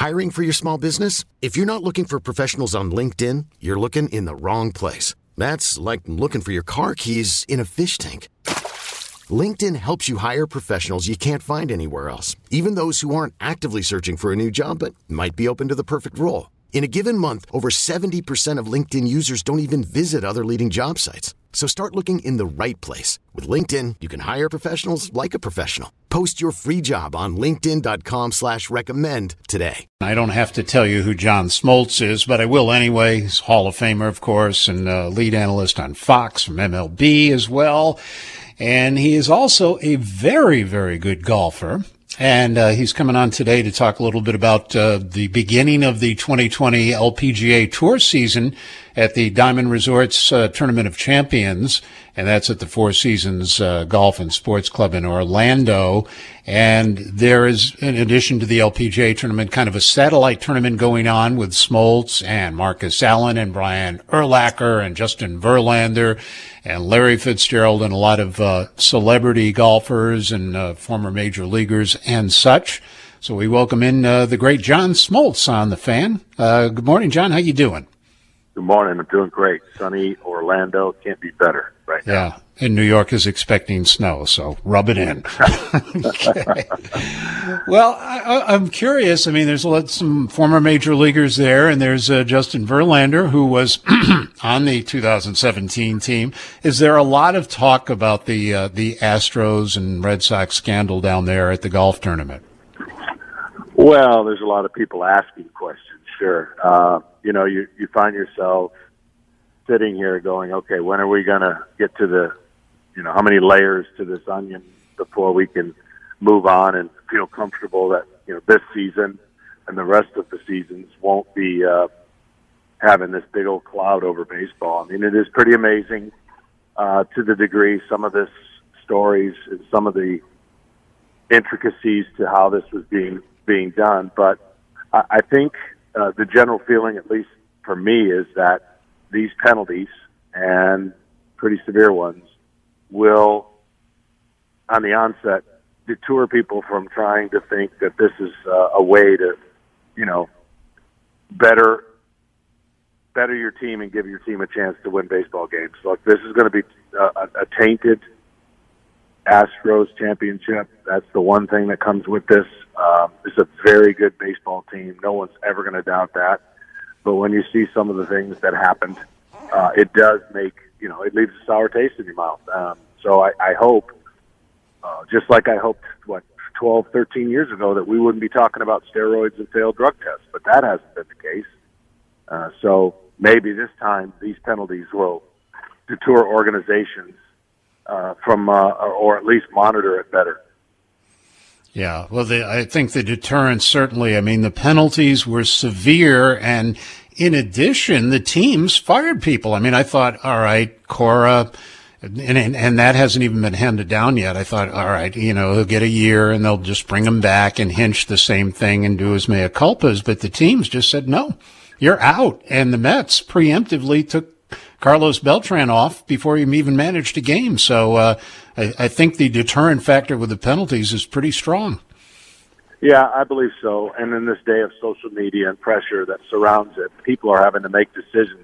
Hiring for your small business? If you're not looking for professionals on LinkedIn, you're looking in the wrong place. That's like looking for your car keys in a fish tank. LinkedIn helps you hire professionals you can't find anywhere else, even those who aren't actively searching for a new job but might be open to the perfect role. In a given month, over 70% of LinkedIn users don't even visit other leading job sites. So start looking in the right place. With LinkedIn, you can hire professionals like a professional. Post your free job on linkedin.com/recommend today. I don't have to tell you who John Smoltz is, but I will anyway. He's Hall of Famer, of course, and lead analyst on Fox from MLB as well. And he is also a very, very good golfer. And he's coming on today to talk a little bit about the beginning of the 2020 LPGA Tour season at the Diamond Resorts Tournament of Champions, and that's at the Four Seasons Golf and Sports Club in Orlando. And there is, in addition to the LPGA tournament, kind of a satellite tournament going on with Smoltz and Marcus Allen and Brian Urlacher and Justin Verlander and Larry Fitzgerald and a lot of celebrity golfers and former major leaguers and such. So we welcome in the great John Smoltz on The Fan. Good morning, John. How you doing? Good morning. I'm doing great. Sunny Orlando. Can't be better right now. Yeah. And New York is expecting snow, so rub it in. Okay. Well, I'm curious. I mean, there's some former major leaguers there, and there's Justin Verlander, who was on the 2017 team. Is there a lot of talk about the Astros and Red Sox scandal down there at the golf tournament? Well, there's a lot of people asking questions, sure. You find yourself sitting here going, okay, when are we going to get to the, how many layers to this onion before we can move on and feel comfortable that, this season and the rest of the seasons won't be having this big old cloud over baseball. I mean, it is pretty amazing to the degree some of this stories and some of the intricacies to how this was being done. But I think the general feeling, at least for me, is that these penalties, and pretty severe ones, will, on the onset, deter people from trying to think that this is a way to, better your team and give your team a chance to win baseball games. So this is going to be a tainted Astros championship. That's the one thing that comes with this. It's a very good baseball team. No one's ever going to doubt that. But when you see some of the things that happened, it does make, it leaves a sour taste in your mouth. So I hope, just like I hoped, 12, 13 years ago, that we wouldn't be talking about steroids and failed drug tests. But that hasn't been the case. So maybe this time these penalties will deter organizations from, or at least monitor it better. Yeah, well, I think the deterrence certainly, I mean, the penalties were severe, and in addition, the teams fired people. I mean, I thought, all right, Cora, and that hasn't even been handed down yet. I thought, all right, he'll get a year and they'll just bring him back and Hinch the same thing and do his mea culpas, but the teams just said, no, you're out. And the Mets preemptively took Carlos Beltran off before he even managed a game. So I think the deterrent factor with the penalties is pretty strong. Yeah, I believe so. And in this day of social media and pressure that surrounds it, people are having to make decisions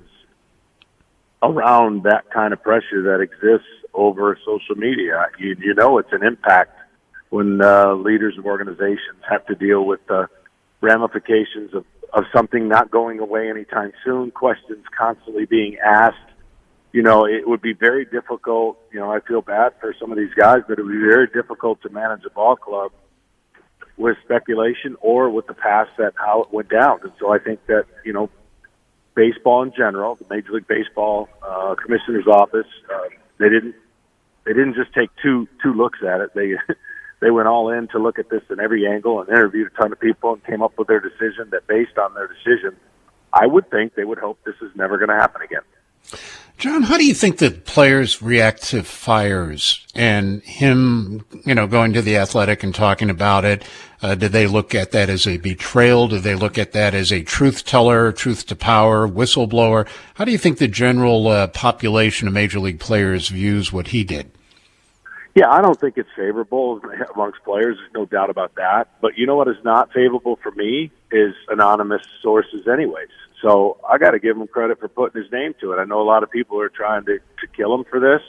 around that kind of pressure that exists over social media. It's an impact when leaders of organizations have to deal with the ramifications of something not going away anytime soon, questions constantly being asked. It would be very difficult. I feel bad for some of these guys, but it would be very difficult to manage a ball club with speculation or with the past that how it went down. And so I think that, baseball in general, the Major League Baseball Commissioner's Office, they didn't just take two looks at it. They went all in to look at this in every angle and interviewed a ton of people and came up with their decision that based on their decision, I would think they would hope this is never going to happen again. John, how do you think that players react to fires and him, going to the Athletic and talking about it? Do they look at that as a betrayal? Do they look at that as a truth teller, truth to power, whistleblower? How do you think the general population of Major League players views what he did? Yeah, I don't think it's favorable amongst players. There's no doubt about that. But you know what is not favorable for me is anonymous sources anyways. So I got to give him credit for putting his name to it. I know a lot of people are trying to kill him for this.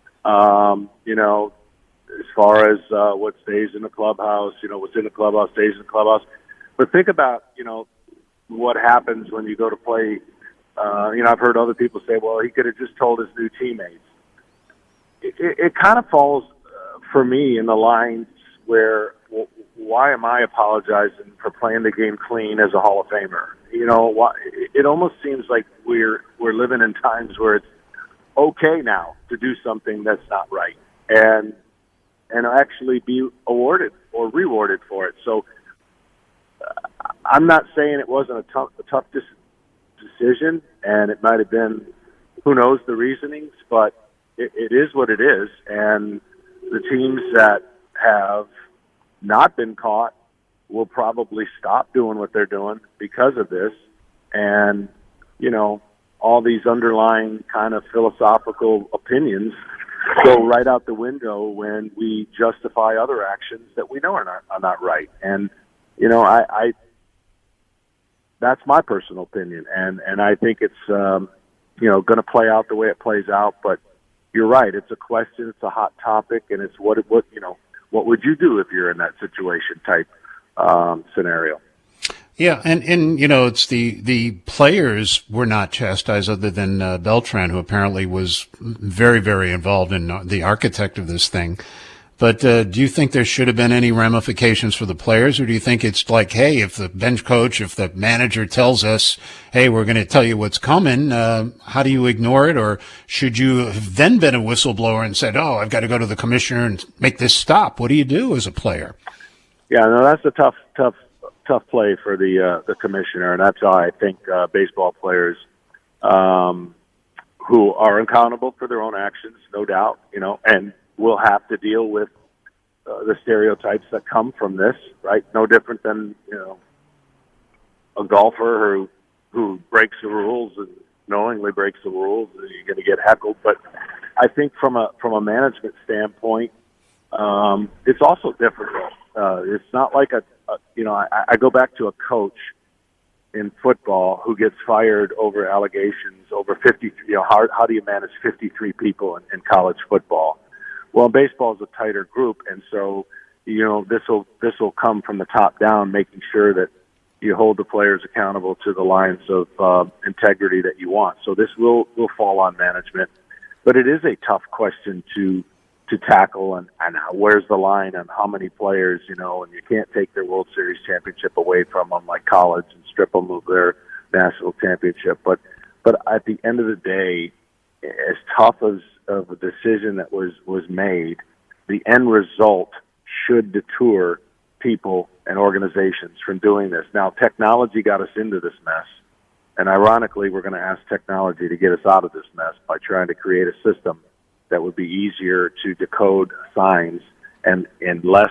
You know, as far as what stays in the clubhouse, you know, what's in the clubhouse stays in the clubhouse. But think about, you know, what happens when you go to play. You know, I've heard other people say, well, he could have just told his new teammates. It kind of falls, for me, in the lines where, why am I apologizing for playing the game clean as a Hall of Famer? You know, it almost seems like we're living in times where it's okay now to do something that's not right and actually be awarded or rewarded for it. So I'm not saying it wasn't a tough decision, and it might have been, who knows the reasonings, but it is what it is. And the teams that have not been caught will probably stop doing what they're doing because of this. And, you know, all these underlying kind of philosophical opinions go right out the window when we justify other actions that we know are not right. And, you know, I that's my personal opinion. And I think it's, you know, going to play out the way it plays out. But you're right. It's a question. It's a hot topic. And it's what, you know, what would you do if you're in that situation type scenario? Yeah, and you know, it's the players were not chastised other than Beltran, who apparently was very, very involved in the architect of this thing. But do you think there should have been any ramifications for the players, or do you think it's like, hey, if the bench coach, if the manager tells us, hey, we're going to tell you what's coming, how do you ignore it? Or should you have then been a whistleblower and said, oh, I've got to go to the commissioner and make this stop? What do you do as a player? Yeah, no, that's a tough play for the commissioner, and that's how I think baseball players who are accountable for their own actions, no doubt, you know, and will have to deal with the stereotypes that come from this, right? No different than, you know, a golfer who breaks the rules and knowingly breaks the rules, and you're going to get heckled. But I think from a management standpoint, it's also difficult. It's not like you know, I go back to a coach in football who gets fired over allegations over 50. You know, how do you manage 53 people in college football? Well, baseball is a tighter group, and so, you know, this will come from the top down, making sure that you hold the players accountable to the lines of integrity that you want. So this will fall on management, but it is a tough question to tackle, and where's the line on how many players, you know, and you can't take their World Series championship away from them like college and strip them of their national championship. But at the end of the day, as tough as of a decision that was made, the end result should deter people and organizations from doing this. Now, technology got us into this mess, and ironically, we're going to ask technology to get us out of this mess by trying to create a system that would be easier to decode signs and less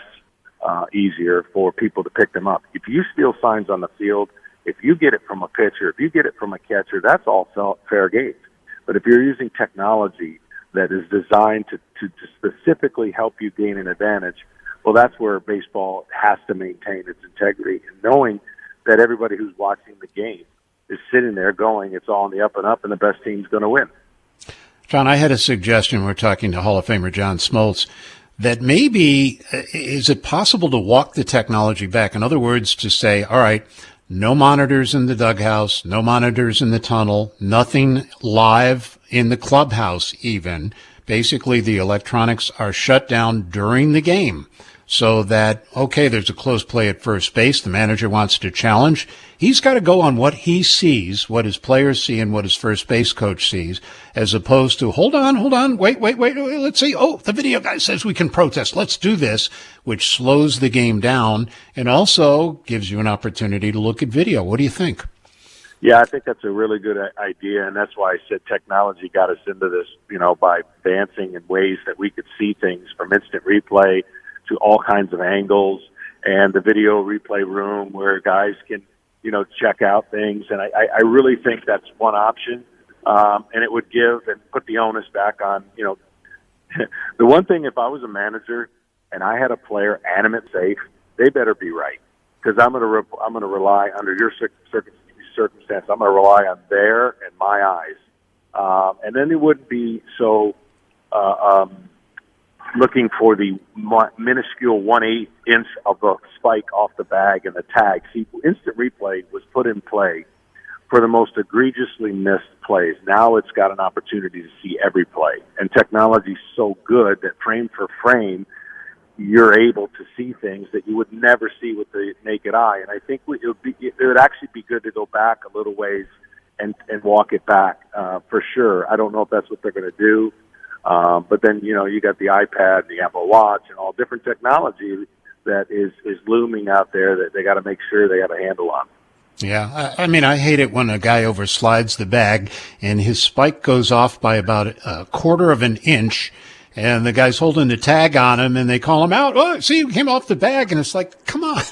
easier for people to pick them up. If you steal signs on the field, if you get it from a pitcher, if you get it from a catcher, that's all fair game. But if you're using technology that is designed to specifically help you gain an advantage, well, that's where baseball has to maintain its integrity, and knowing that everybody who's watching the game is sitting there going, it's all on the up and up, and the best team's going to win. John, I had a suggestion. We're talking to Hall of Famer John Smoltz, that maybe, is it possible to walk the technology back? In other words, to say, all right, no monitors in the dughouse, no monitors in the tunnel, nothing live in the clubhouse even. Basically, the electronics are shut down during the game so that, okay, there's a close play at first base. The manager wants to challenge. He's got to go on what he sees, what his players see, and what his first base coach sees, as opposed to, hold on, wait, let's see. Oh, the video guy says we can protest. Let's do this, which slows the game down and also gives you an opportunity to look at video. What do you think? Yeah, I think that's a really good idea, and that's why I said technology got us into this, you know, by advancing in ways that we could see things from instant replay to all kinds of angles, and the video replay room where guys can, you know, check out things. And I really think that's one option, and it would give and put the onus back on, you know, the one thing, if I was a manager and I had a player animate safe, they better be right. because I'm going to rely under your circumstance. I'm going to rely on their and my eyes, and then it wouldn't be so looking for the minuscule 1/8 inch of the spike off the bag and the tag. See, instant replay was put in play for the most egregiously missed plays. Now it's got an opportunity to see every play, and technology's so good that frame for frame, you're able to see things that you would never see with the naked eye. And I think it would actually be good to go back a little ways and walk it back for sure. I don't know if that's what they're going to do, but then you got the iPad, the Apple Watch, and all different technology that is looming out there that they got to make sure they have a handle on. Yeah, I mean, I hate it when a guy overslides the bag and his spike goes off by about a quarter of an inch, and the guy's holding the tag on him, and they call him out. Oh, see, he came off the bag, and it's like, come on,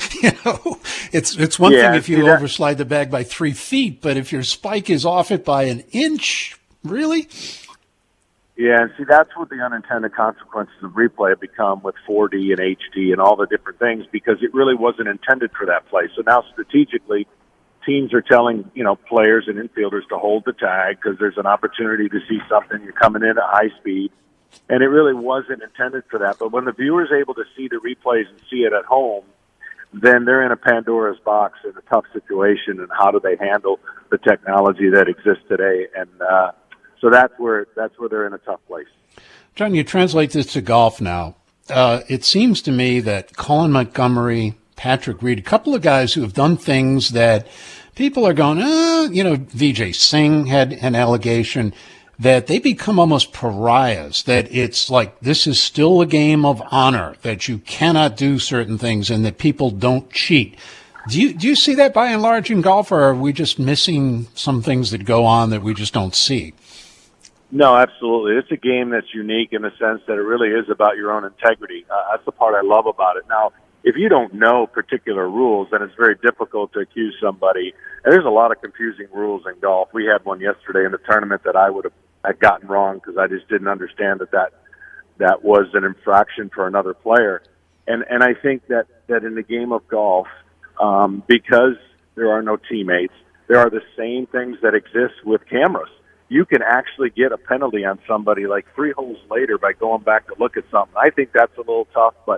it's one thing if you overslide the bag by 3 feet, but if your spike is off it by an inch, really? Yeah, and see, that's what the unintended consequences of replay have become with 4D and HD and all the different things, because it really wasn't intended for that play. So now strategically, teams are telling, players and infielders to hold the tag because there's an opportunity to see something. You're coming in at high speed, and it really wasn't intended for that. But when the viewer's able to see the replays and see it at home, then they're in a Pandora's box in a tough situation, and how do they handle the technology that exists today? And so that's where they're in a tough place. John, you translate this to golf now. It seems to me that Colin Montgomery, Patrick Reed, a couple of guys who have done things that people are going, Vijay Singh had an allegation that they become almost pariahs, that it's like this is still a game of honor, that you cannot do certain things and that people don't cheat. Do you see that by and large in golf, or are we just missing some things that go on that we just don't see? No, absolutely. It's a game that's unique in the sense that it really is about your own integrity. That's the part I love about it. Now, if you don't know particular rules, then it's very difficult to accuse somebody. And there's a lot of confusing rules in golf. We had one yesterday in the tournament that I would have had gotten wrong because I just didn't understand that was an infraction for another player. And I think that in the game of golf, because there are no teammates, there are the same things that exist with cameras. You can actually get a penalty on somebody like 3 holes later by going back to look at something. I think that's a little tough, but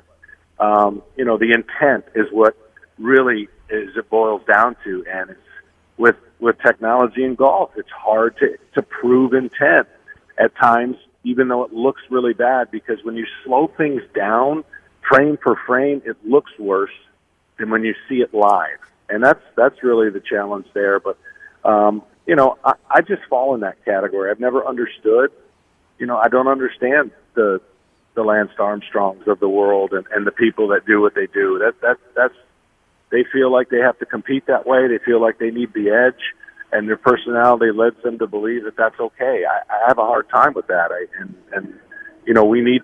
the intent is what really it boils down to. And it's with technology in golf, it's hard to prove intent at times, even though it looks really bad, because when you slow things down frame for frame, it looks worse than when you see it live. And that's really the challenge there. But I just fall in that category. I've never understood. I don't understand the Lance Armstrongs of the world and the people that do what they do. That's they feel like they have to compete that way. They feel like they need the edge, and their personality leads them to believe that that's okay. I have a hard time with that. We need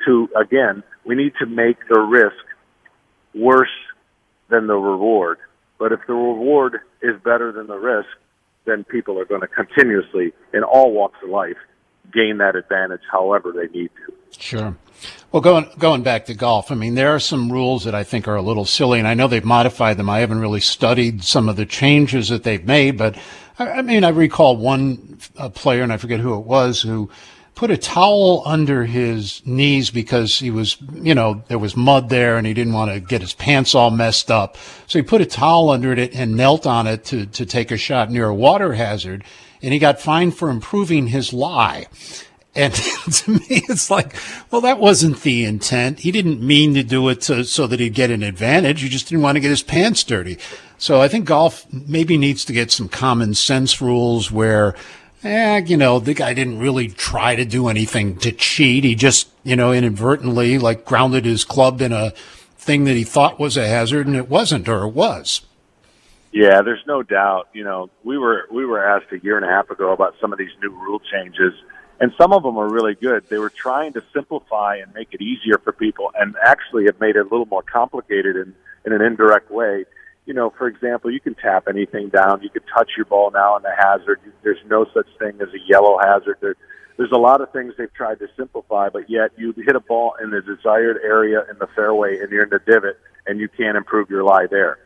to make the risk worse than the reward. But if the reward is better than the risk, then people are going to continuously, in all walks of life, gain that advantage however they need to. Sure. Well, going back to golf, I mean, there are some rules that I think are a little silly, and I know they've modified them. I haven't really studied some of the changes that they've made, but I recall one player, and I forget who it was, who put a towel under his knees because he was, there was mud there and he didn't want to get his pants all messed up. So he put a towel under it and knelt on it to take a shot near a water hazard, and he got fined for improving his lie. And to me, it's like, well, that wasn't the intent. He didn't mean to do it so that he'd get an advantage. He just didn't want to get his pants dirty. So I think golf maybe needs to get some common sense rules where, the guy didn't really try to do anything to cheat. He just, inadvertently, grounded his club in a thing that he thought was a hazard, and it wasn't, or it was. Yeah, there's no doubt. We were asked a year and a half ago about some of these new rule changes, and some of them are really good. They were trying to simplify and make it easier for people, and actually have made it a little more complicated in an indirect way. For example, you can tap anything down. You can touch your ball now in the hazard. There's no such thing as a yellow hazard. There's a lot of things they've tried to simplify, but yet you hit a ball in the desired area in the fairway and you're in the divot, and you can't improve your lie there.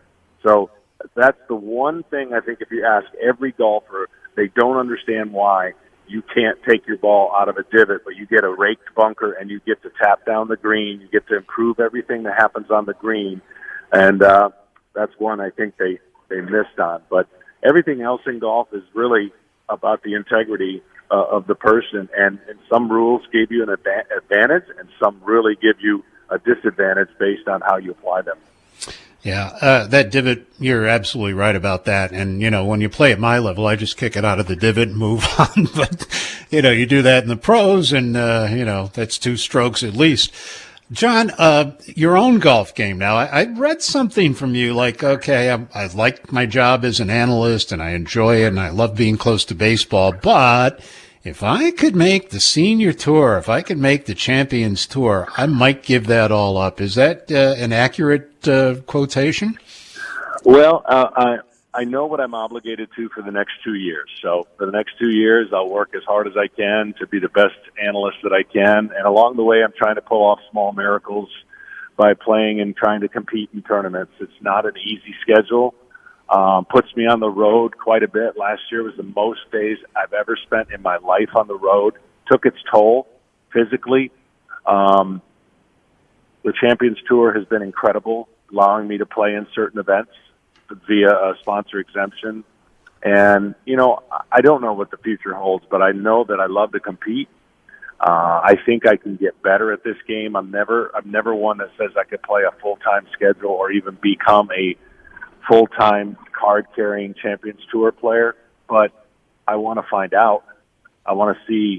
So that's the one thing I think if you ask every golfer, they don't understand why you can't take your ball out of a divot, but you get a raked bunker and you get to tap down the green. You get to improve everything that happens on the green. And that's one I think they missed on. But everything else in golf is really about the integrity of the person. And some rules give you an advantage, and some really give you a disadvantage based on how you apply them. Yeah, that divot, you're absolutely right about that. And, when you play at my level, I just kick it out of the divot and move on. But, you do that in the pros and, that's 2 strokes at least. John, your own golf game now. I read something from you like, okay, I like my job as an analyst and I enjoy it and I love being close to baseball, but if I could make the senior tour, if I could make the Champions Tour, I might give that all up. Is that an accurate quotation? Well, I know what I'm obligated to for the next 2 years. So for the next 2 years, I'll work as hard as I can to be the best analyst that I can. And along the way, I'm trying to pull off small miracles by playing and trying to compete in tournaments. It's not an easy schedule. Puts me on the road quite a bit. Last year was the most days I've ever spent in my life on the road. Took its toll physically. The Champions Tour has been incredible, allowing me to play in certain events via a sponsor exemption. And, I don't know what the future holds, but I know that I love to compete. I think I can get better at this game. I'm never one that says I could play a full-time schedule or even become a full-time card-carrying Champions Tour player, but I want to find out. I want to see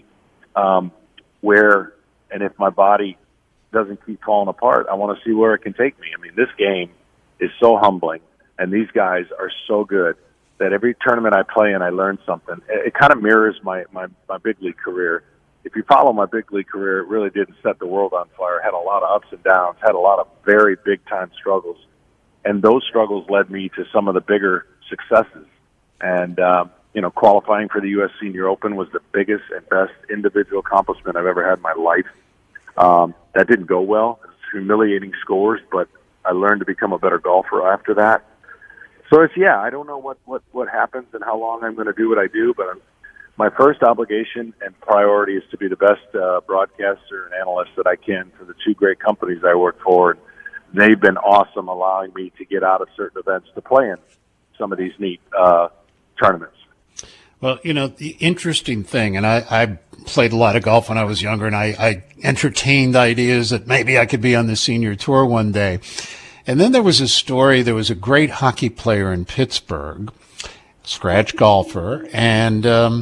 where, and if my body doesn't keep falling apart, I want to see where it can take me. I mean, this game is so humbling, and these guys are so good that every tournament I play in, I learn something. It kind of mirrors my big league career. If you follow my big league career, it really didn't set the world on fire. Had a lot of ups and downs, had a lot of very big-time struggles. And those struggles led me to some of the bigger successes. And, qualifying for the U.S. Senior Open was the biggest and best individual accomplishment I've ever had in my life. That didn't go well. It was humiliating scores, but I learned to become a better golfer after that. So I don't know what happens and how long I'm going to do what I do, but my first obligation and priority is to be the best broadcaster and analyst that I can for the 2 great companies I work for. And they've been awesome allowing me to get out of certain events to play in some of these neat tournaments. Well, the interesting thing, and I played a lot of golf when I was younger, and I entertained ideas that maybe I could be on the senior tour one day. And then there was a story, there was a great hockey player in Pittsburgh, scratch golfer, and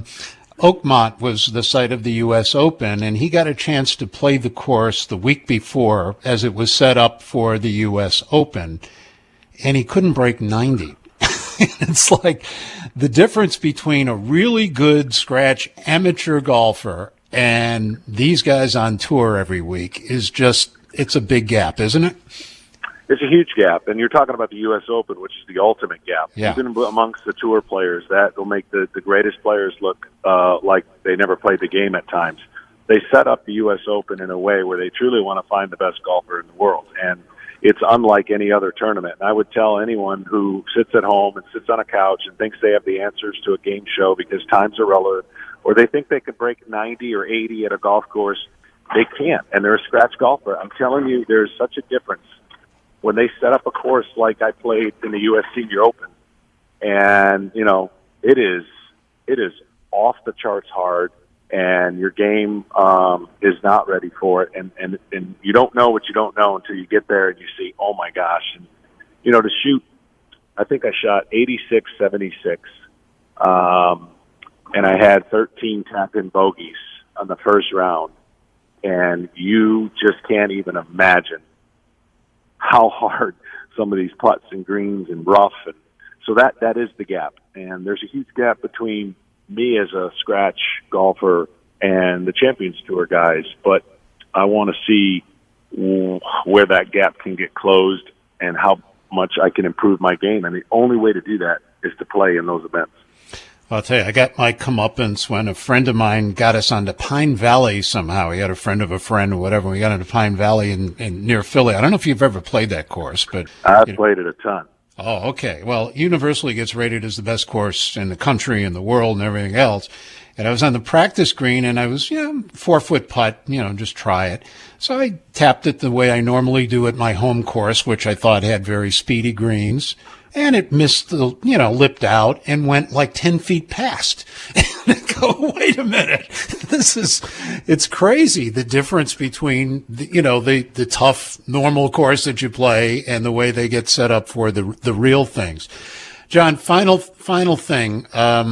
Oakmont was the site of the U.S. Open, and he got a chance to play the course the week before as it was set up for the U.S. Open, and he couldn't break 90. It's like the difference between a really good scratch amateur golfer and these guys on tour every week is it's a big gap, isn't it? It's a huge gap, and you're talking about the U.S. Open, which is the ultimate gap. Yeah. Even amongst the tour players, that will make the greatest players look like they never played the game at times. They set up the U.S. Open in a way where they truly want to find the best golfer in the world, and it's unlike any other tournament. And I would tell anyone who sits at home and sits on a couch and thinks they have the answers to a game show because times are relevant, or they think they could break 90 or 80 at a golf course, they can't, and they're a scratch golfer. I'm telling you, there's such a difference when they set up a course like I played in the U.S. Senior Open. And, it is off the charts hard, and your game is not ready for it. And you don't know what you don't know until you get there and you see, oh, my gosh. And, to shoot, I think I shot 86, 76, and I had 13 tap-in bogeys on the first round. And you just can't even imagine how hard some of these putts and greens and rough. And so that is the gap. And there's a huge gap between me as a scratch golfer and the Champions Tour guys. But I want to see where that gap can get closed and how much I can improve my game. And the only way to do that is to play in those events. I'll tell you, I got my comeuppance when a friend of mine got us onto Pine Valley somehow. He had a friend of a friend or whatever. We got into Pine Valley in near Philly. I don't know if you've ever played that course, but I've played it a ton. Oh, okay. Well, universally gets rated as the best course in the country and the world and everything else. And I was on the practice green and I was, 4-foot putt, just try it. So I tapped it the way I normally do at my home course, which I thought had very speedy greens. And it missed the, lipped out and went like 10 feet past. And I go, wait a minute. It's crazy. The difference between, the tough normal course that you play and the way they get set up for the real things. John, final thing.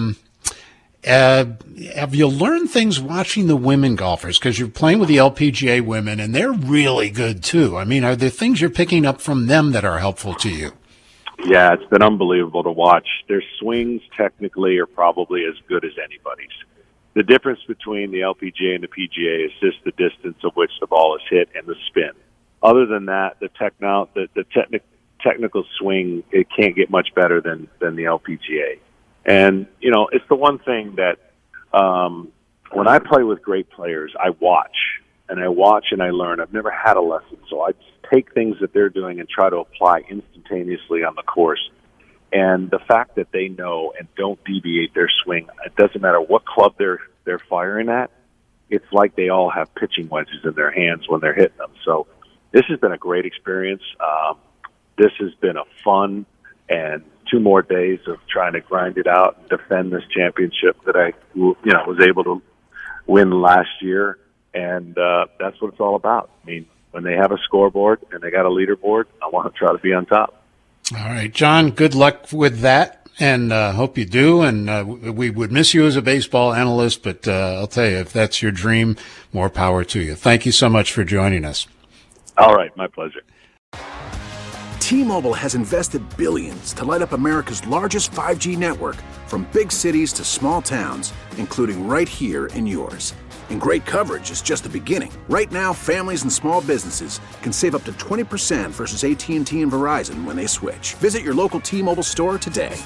Have you learned things watching the women golfers? Because you're playing with the LPGA women and they're really good too. I mean, are there things you're picking up from them that are helpful to you? Yeah, it's been unbelievable to watch. Their swings technically are probably as good as anybody's. The difference between the LPGA and the PGA is just the distance of which the ball is hit and the spin. Other than that, the technical swing, it can't get much better than the LPGA. And, it's the one thing that when I play with great players, I watch and I learn. I've never had a lesson, so I just take things that they're doing and try to apply instantaneously on the course. And the fact that they know and don't deviate their swing, it doesn't matter what club they're firing at, it's like they all have pitching wedges in their hands when they're hitting them. So this has been a great experience. This has been a fun and 2 more days of trying to grind it out and defend this championship that I, was able to win last year. And that's what it's all about. I mean, when they have a scoreboard and they got a leaderboard, I want to try to be on top. All right, John, good luck with that, and hope you do. And we would miss you as a baseball analyst, but I'll tell you, if that's your dream, more power to you. Thank you so much for joining us. All right, my pleasure. T-Mobile has invested billions to light up America's largest 5G network, from big cities to small towns, including right here in yours. And great coverage is just the beginning. Right now, families and small businesses can save up to 20% versus AT&T and Verizon when they switch. Visit your local T-Mobile store today.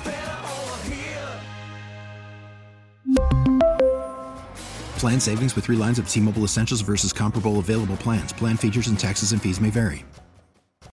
Plan savings with 3 lines of T-Mobile Essentials versus comparable available plans. Plan features and taxes and fees may vary.